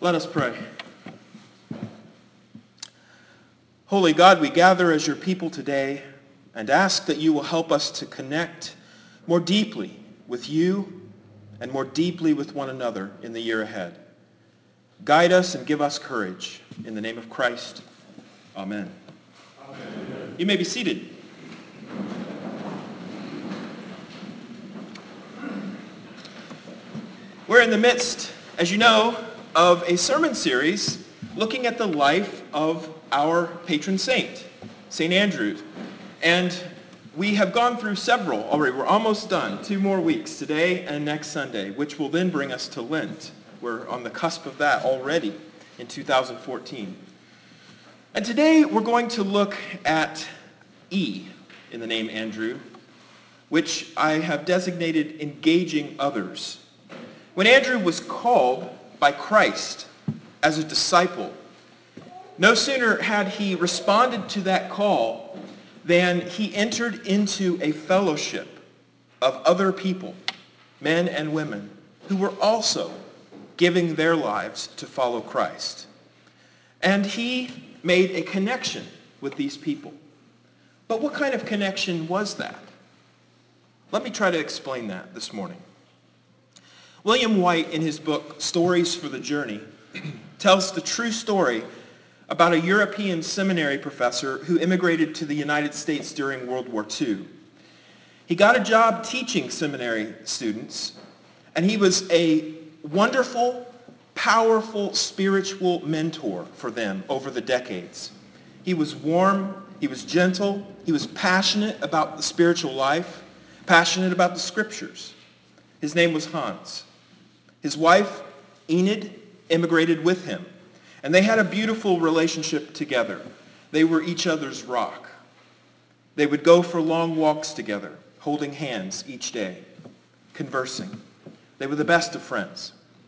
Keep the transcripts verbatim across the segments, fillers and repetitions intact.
Let us pray. Holy God, we gather as your people today and ask that you will help us to connect more deeply with you and more deeply with one another in the year ahead. Guide us and give us courage. In the name of Christ, amen. Amen. You may be seated. We're in the midst, as you know, of a sermon series looking at the life of our patron saint, Saint Andrew. And we have gone through several already. We're almost done. Two more weeks, today and next Sunday, which will then bring us to Lent. We're on the cusp of that already in two thousand fourteen. And today we're going to look at E in the name Andrew, which I have designated engaging others. When Andrew was called by Christ as a disciple, no sooner had he responded to that call than he entered into a fellowship of other people, men and women, who were also giving their lives to follow Christ. And he made a connection with these people. But what kind of connection was that? Let me try to explain that this morning. William White, in his book, Stories for the Journey, tells the true story about a European seminary professor who immigrated to the United States during World War Two. He got a job teaching seminary students, and he was a wonderful, powerful spiritual mentor for them over the decades. He was warm, he was gentle, he was passionate about the spiritual life, passionate about the scriptures. His name was Hans. His wife, Enid, immigrated with him, and they had a beautiful relationship together. They were each other's rock. They would go for long walks together, holding hands each day, conversing. They were the best of friends.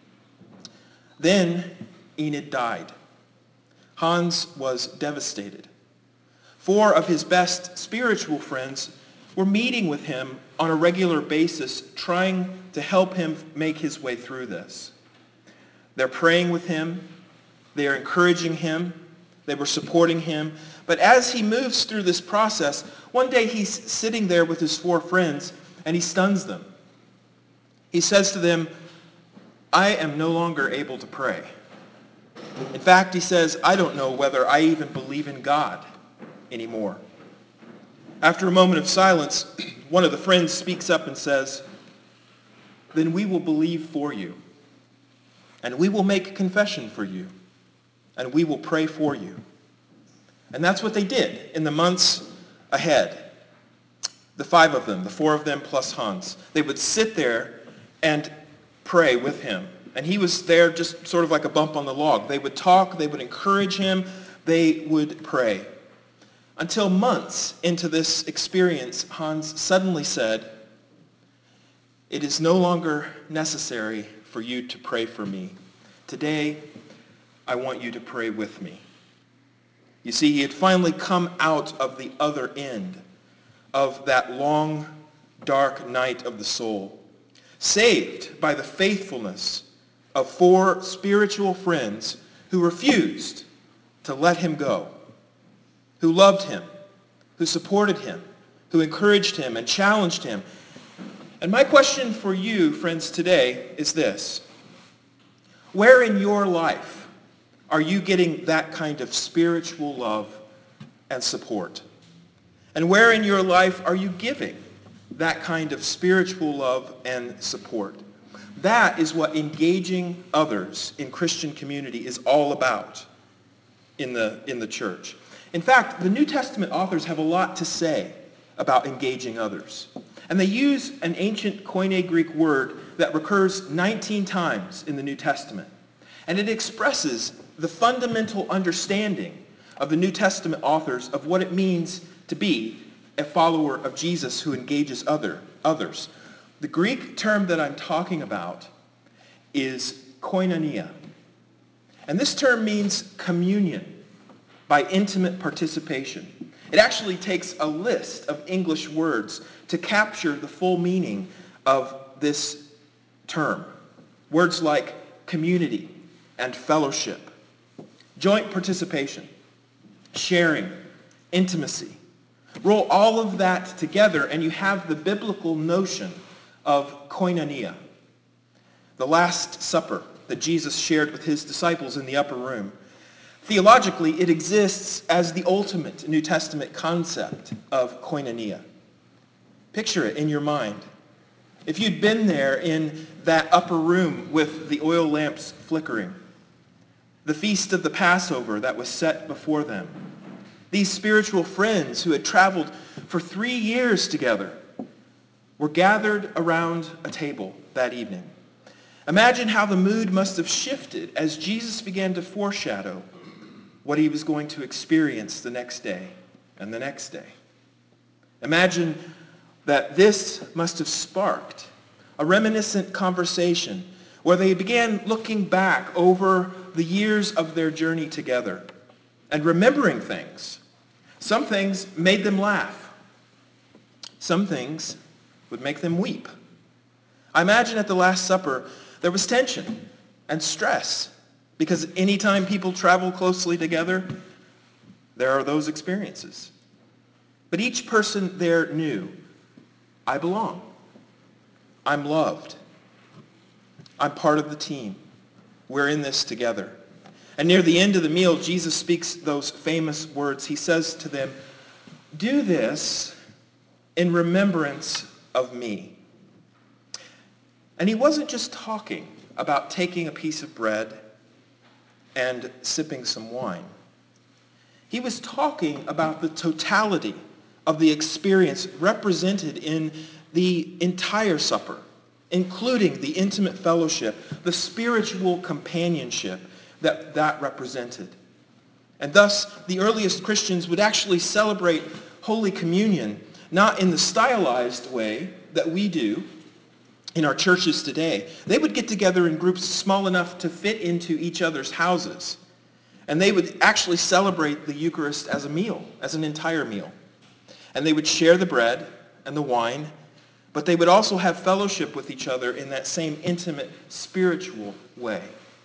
Then Enid died. Hans was devastated. Four of his best spiritual friends were meeting with him on a regular basis, trying to help him make his way through this. They're praying with him. They are encouraging him. They were supporting him. But as he moves through this process, one day he's sitting there with his four friends, and he stuns them. He says to them, "I am no longer able to pray. In fact," he says, "I don't know whether I even believe in God anymore." After a moment of silence, one of the friends speaks up and says, "Then we will believe for you, and we will make confession for you, and we will pray for you." And that's what they did in the months ahead. The five of them, the four of them plus Hans. They would sit there and pray with him. And he was there just sort of like a bump on the log. They would talk, they would encourage him, they would pray. Until months into this experience, Hans suddenly said, "It is no longer necessary for you to pray for me. Today, I want you to pray with me." You see, he had finally come out of the other end of that long, dark night of the soul, saved by the faithfulness of four spiritual friends who refused to let him go, who loved him, who supported him, who encouraged him and challenged him. And my question for you, friends, today is this: where in your life are you getting that kind of spiritual love and support? And where in your life are you giving that kind of spiritual love and support? That is what engaging others in Christian community is all about in the, in the church. In fact, the New Testament authors have a lot to say about engaging others. And they use an ancient Koine Greek word that recurs nineteen times in the New Testament. And it expresses the fundamental understanding of the New Testament authors of what it means to be a follower of Jesus who engages other, others. The Greek term that I'm talking about is koinonia. And this term means communion by intimate participation. It actually takes a list of English words to capture the full meaning of this term. Words like community, and fellowship, joint participation, sharing, intimacy. Roll all of that together and you have the biblical notion of koinonia, the Last Supper that Jesus shared with his disciples in the upper room. Theologically, it exists as the ultimate New Testament concept of koinonia. Picture it in your mind. If you'd been there in that upper room with the oil lamps flickering, the feast of the Passover that was set before them, these spiritual friends who had traveled for three years together were gathered around a table that evening. Imagine how the mood must have shifted as Jesus began to foreshadow what he was going to experience the next day and the next day. Imagine that this must have sparked a reminiscent conversation where they began looking back over the years of their journey together and remembering things. Some things made them laugh. Some things would make them weep. I imagine at the Last Supper there was tension and stress because anytime people travel closely together, there are those experiences. But each person there knew, I belong. I'm loved. I'm part of the team. We're in this together. And near the end of the meal, Jesus speaks those famous words. He says to them, do this in remembrance of me. And he wasn't just talking about taking a piece of bread and sipping some wine. He was talking about the totality of the experience represented in the entire supper, including the intimate fellowship, the spiritual companionship that that represented. And thus, the earliest Christians would actually celebrate Holy Communion not in the stylized way that we do in our churches today. They would get together in groups small enough to fit into each other's houses. And they would actually celebrate the Eucharist as a meal, as an entire meal. And they would share the bread and the wine, but they would also have fellowship with each other in that same intimate, spiritual way.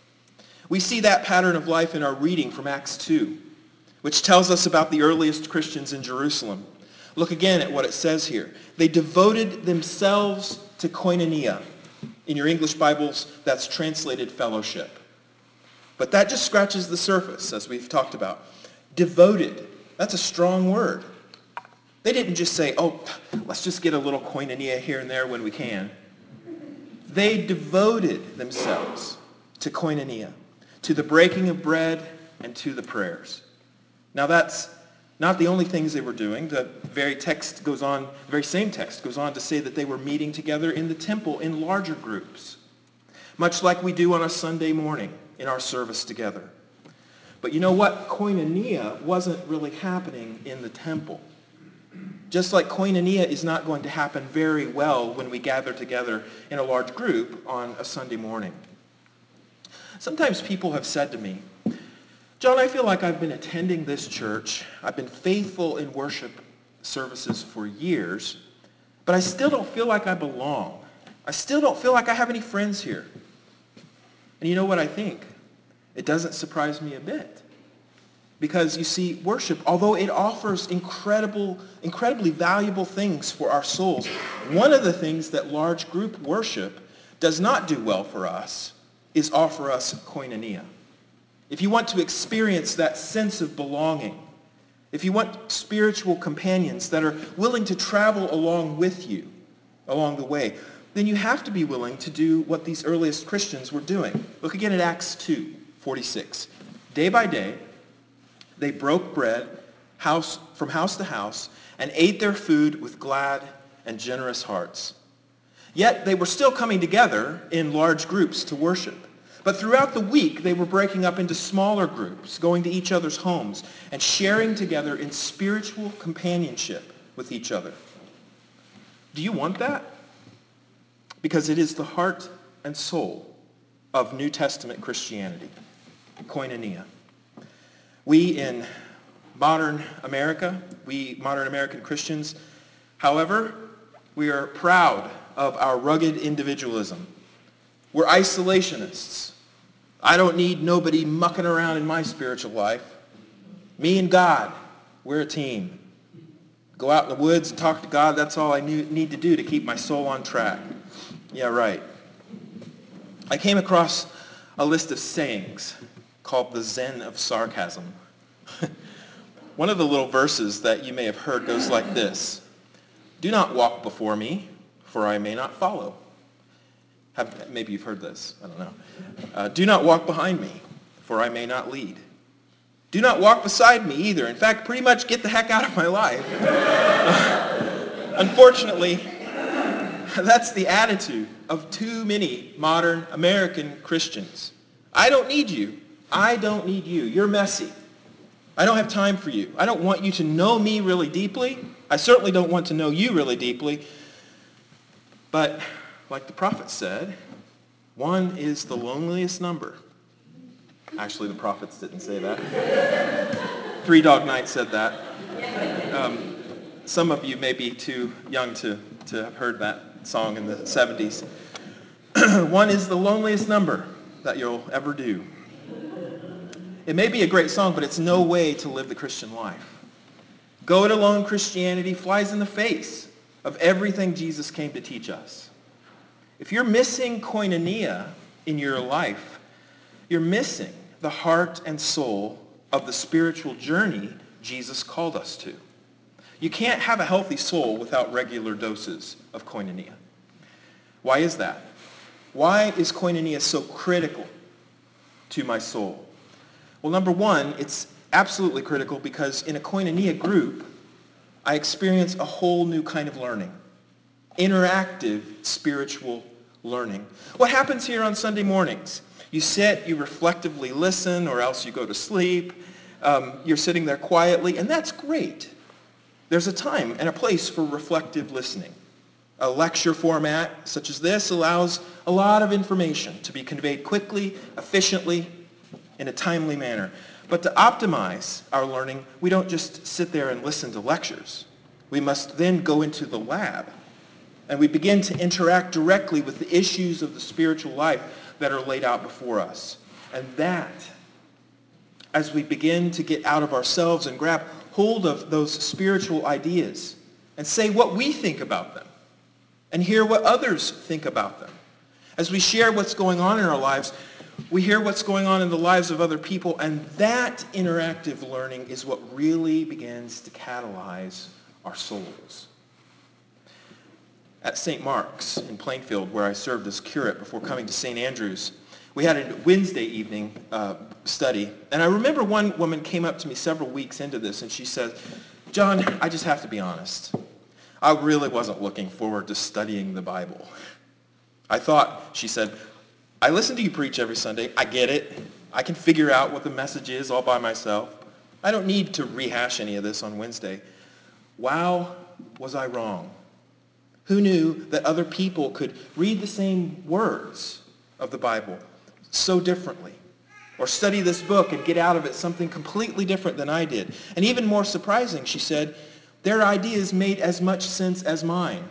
We see that pattern of life in our reading from Acts two, which tells us about the earliest Christians in Jerusalem. Look again at what it says here. They devoted themselves to koinonia. In your English Bibles, that's translated fellowship. But that just scratches the surface, as we've talked about. Devoted, that's a strong word. They didn't just say, oh, let's just get a little koinonia here and there when we can. They devoted themselves to koinonia, to the breaking of bread and to the prayers. Now that's not the only things they were doing. The very text goes on, the very same text goes on to say that they were meeting together in the temple in larger groups, much like we do on a Sunday morning in our service together. But you know what? Koinonia wasn't really happening in the temple. Just like koinonia is not going to happen very well when we gather together in a large group on a Sunday morning. Sometimes people have said to me, John, I feel like I've been attending this church. I've been faithful in worship services for years, but I still don't feel like I belong. I still don't feel like I have any friends here. And you know what I think? It doesn't surprise me a bit. Because you see, worship, although it offers incredible, incredibly valuable things for our souls, one of the things that large group worship does not do well for us is offer us koinonia. If you want to experience that sense of belonging, if you want spiritual companions that are willing to travel along with you along the way, then you have to be willing to do what these earliest Christians were doing. Look again at Acts two forty-six. Day by day, they broke bread house from house to house and ate their food with glad and generous hearts. Yet they were still coming together in large groups to worship. But throughout the week, they were breaking up into smaller groups, going to each other's homes, and sharing together in spiritual companionship with each other. Do you want that? Because it is the heart and soul of New Testament Christianity, koinonia. We in modern America, we modern American Christians, however, we are proud of our rugged individualism. We're isolationists. I don't need nobody mucking around in my spiritual life. Me and God, we're a team. Go out in the woods and talk to God. That's all I need to do to keep my soul on track. Yeah, right. I came across a list of sayings called the Zen of Sarcasm. One of the little verses that you may have heard goes like this. Do not walk before me, for I may not follow. Have, maybe you've heard this. I don't know. Uh, do not walk behind me, for I may not lead. Do not walk beside me either. In fact, pretty much get the heck out of my life. Unfortunately, that's the attitude of too many modern American Christians. I don't need you. I don't need you. You're messy. I don't have time for you. I don't want you to know me really deeply. I certainly don't want to know you really deeply. But like the prophet said, one is the loneliest number. Actually, the prophets didn't say that. Three Dog Night said that. Um, some of you may be too young to, to have heard that song in the seventies. One is the loneliest number that you'll ever do. It may be a great song, but it's no way to live the Christian life. Go it alone Christianity flies in the face of everything Jesus came to teach us. If you're missing koinonia in your life, you're missing the heart and soul of the spiritual journey Jesus called us to. You can't have a healthy soul without regular doses of koinonia. Why is that? Why is koinonia so critical to my soul? Well, number one, it's absolutely critical because in a koinonia group, I experience a whole new kind of learning. Interactive spiritual learning. What happens here on Sunday mornings? You sit, you reflectively listen, or else you go to sleep. Um, you're sitting there quietly, and that's great. There's a time and a place for reflective listening. A lecture format such as this allows a lot of information to be conveyed quickly, efficiently, in a timely manner. But to optimize our learning, we don't just sit there and listen to lectures. We must then go into the lab, and we begin to interact directly with the issues of the spiritual life that are laid out before us. And that, as we begin to get out of ourselves and grab hold of those spiritual ideas and say what we think about them and hear what others think about them. As we share what's going on in our lives, we hear what's going on in the lives of other people, and that interactive learning is what really begins to catalyze our souls. At Saint Mark's in Plainfield, where I served as curate before coming to Saint Andrew's, we had a Wednesday evening uh, study. And I remember one woman came up to me several weeks into this, and she said, John, I just have to be honest. I really wasn't looking forward to studying the Bible. I thought, she said, I listen to you preach every Sunday. I get it. I can figure out what the message is all by myself. I don't need to rehash any of this on Wednesday. Wow, was I wrong? Who knew that other people could read the same words of the Bible so differently? Or study this book and get out of it something completely different than I did. And even more surprising, she said, their ideas made as much sense as mine.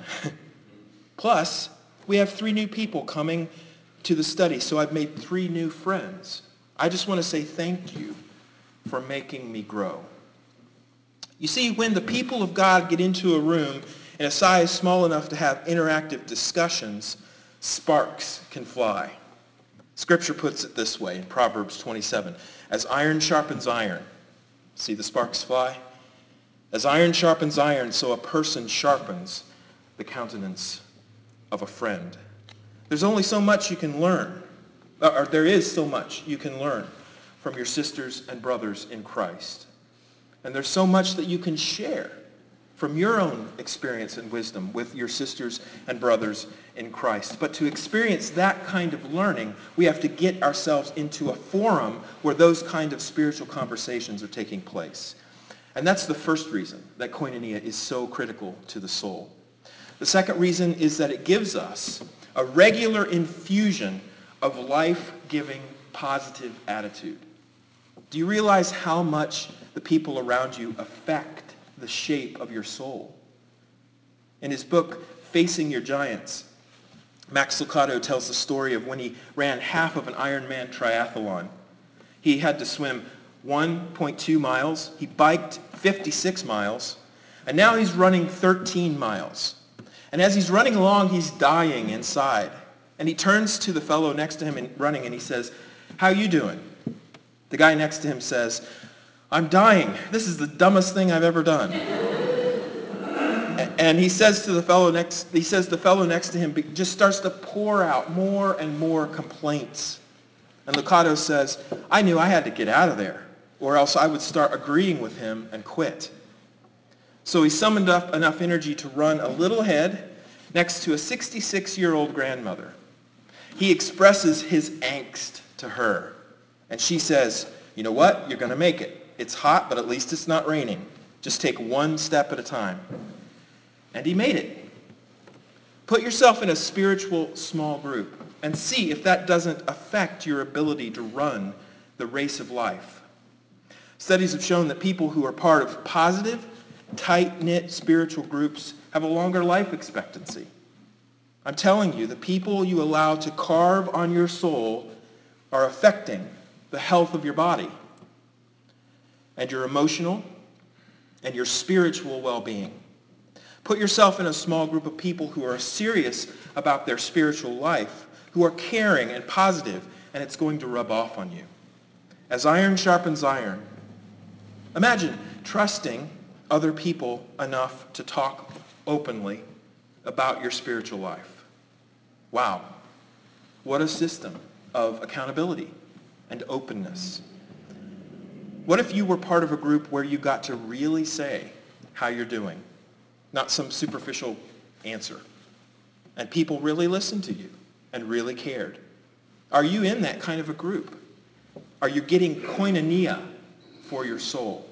Plus, we have three new people coming to the study, so I've made three new friends. I just want to say thank you for making me grow. You see, when the people of God get into a room in a size small enough to have interactive discussions, sparks can fly. Scripture puts it this way in Proverbs twenty-seven. As iron sharpens iron, see the sparks fly? As iron sharpens iron, so a person sharpens the countenance of a friend. There's only so much you can learn, or there is so much you can learn from your sisters and brothers in Christ. And there's so much that you can share from your own experience and wisdom with your sisters and brothers in Christ. But to experience that kind of learning, we have to get ourselves into a forum where those kind of spiritual conversations are taking place. And that's the first reason that koinonia is so critical to the soul. The second reason is that it gives us a regular infusion of life-giving positive attitude. Do you realize how much the people around you affect the shape of your soul? In his book, Facing Your Giants, Max Lucado tells the story of when he ran half of an Ironman triathlon. He had to swim one point two miles. He biked fifty-six miles. And now he's running thirteen miles. And as he's running along, he's dying inside. And he turns to the fellow next to him and running and he says, "How you doing?" The guy next to him says, "I'm dying. This is the dumbest thing I've ever done." And he says to the fellow next, he says the fellow next to him just starts to pour out more and more complaints. And Lucado says, "I knew I had to get out of there, or else I would start agreeing with him and quit." So he summoned up enough energy to run a little ahead next to a sixty-six-year-old grandmother. He expresses his angst to her. And she says, "You know what? You're going to make it. It's hot, but at least it's not raining. Just take one step at a time." And he made it. Put yourself in a spiritual small group and see if that doesn't affect your ability to run the race of life. Studies have shown that people who are part of positive, tight-knit spiritual groups have a longer life expectancy. I'm telling you, the people you allow to carve on your soul are affecting the health of your body and your emotional and your spiritual well-being. Put yourself in a small group of people who are serious about their spiritual life, who are caring and positive, and it's going to rub off on you. As iron sharpens iron, imagine trusting other people enough to talk openly about your spiritual life. Wow, what a system of accountability and openness. What if you were part of a group where you got to really say how you're doing? Not some superficial answer. And people really listened to you and really cared. Are you in that kind of a group? Are you getting koinonia for your soul?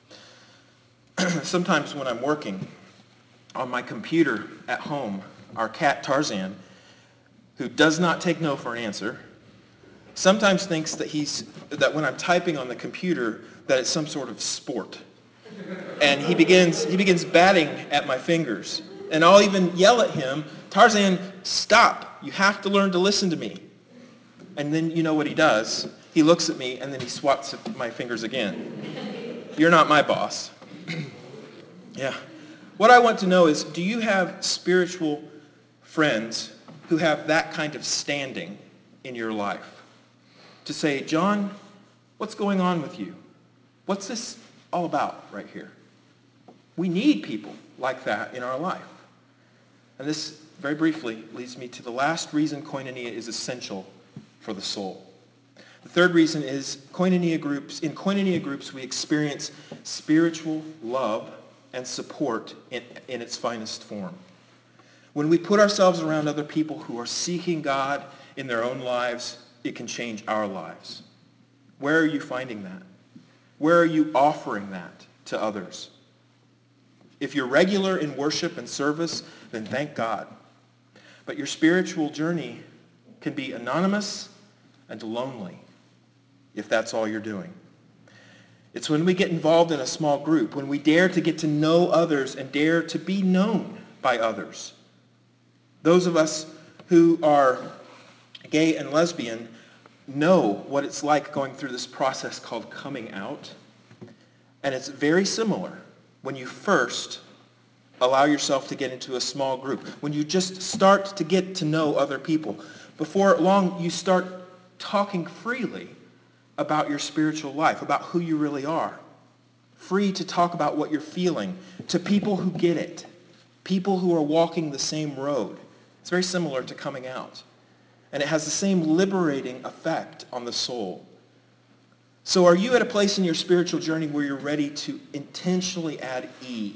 Sometimes when I'm working on my computer at home, our cat Tarzan, who does not take no for an answer, sometimes thinks that he's that when I'm typing on the computer that it's some sort of sport. And he begins he begins batting at my fingers. And I'll even yell at him, "Tarzan, stop. You have to learn to listen to me." And then you know what he does? He looks at me and then he swats at my fingers again. You're not my boss. Yeah. What I want to know is, do you have spiritual friends who have that kind of standing in your life? To say, "John, what's going on with you? What's this all about right here?" We need people like that in our life. And this, very briefly, leads me to the last reason koinonia is essential for the soul. The third reason is koinonia groups. In koinonia groups, we experience spiritual love and support in, in its finest form. When we put ourselves around other people who are seeking God in their own lives, it can change our lives. Where are you finding that? Where are you offering that to others? If you're regular in worship and service, then thank God. But your spiritual journey can be anonymous and lonely if that's all you're doing. It's when we get involved in a small group, when we dare to get to know others and dare to be known by others. Those of us who are gay and lesbian know what it's like going through this process called coming out. And it's very similar when you first allow yourself to get into a small group. When you just start to get to know other people. Before long, you start talking freely about your spiritual life, about who you really are. Free to talk about what you're feeling to people who get it. People who are walking the same road. It's very similar to coming out. And it has the same liberating effect on the soul. So are you at a place in your spiritual journey where you're ready to intentionally add E,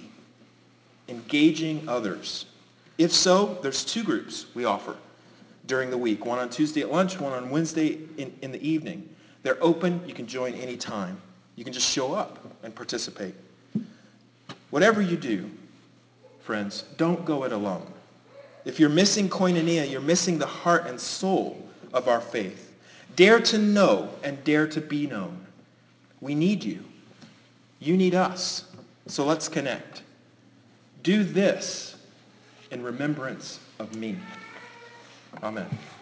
engaging others? If so, there's two groups we offer during the week. One on Tuesday at lunch, one on Wednesday in, in the evening. They're open. You can join any time. You can just show up and participate. Whatever you do, friends, don't go it alone. If you're missing koinonia, you're missing the heart and soul of our faith. Dare to know and dare to be known. We need you. You need us. So let's connect. Do this in remembrance of me. Amen.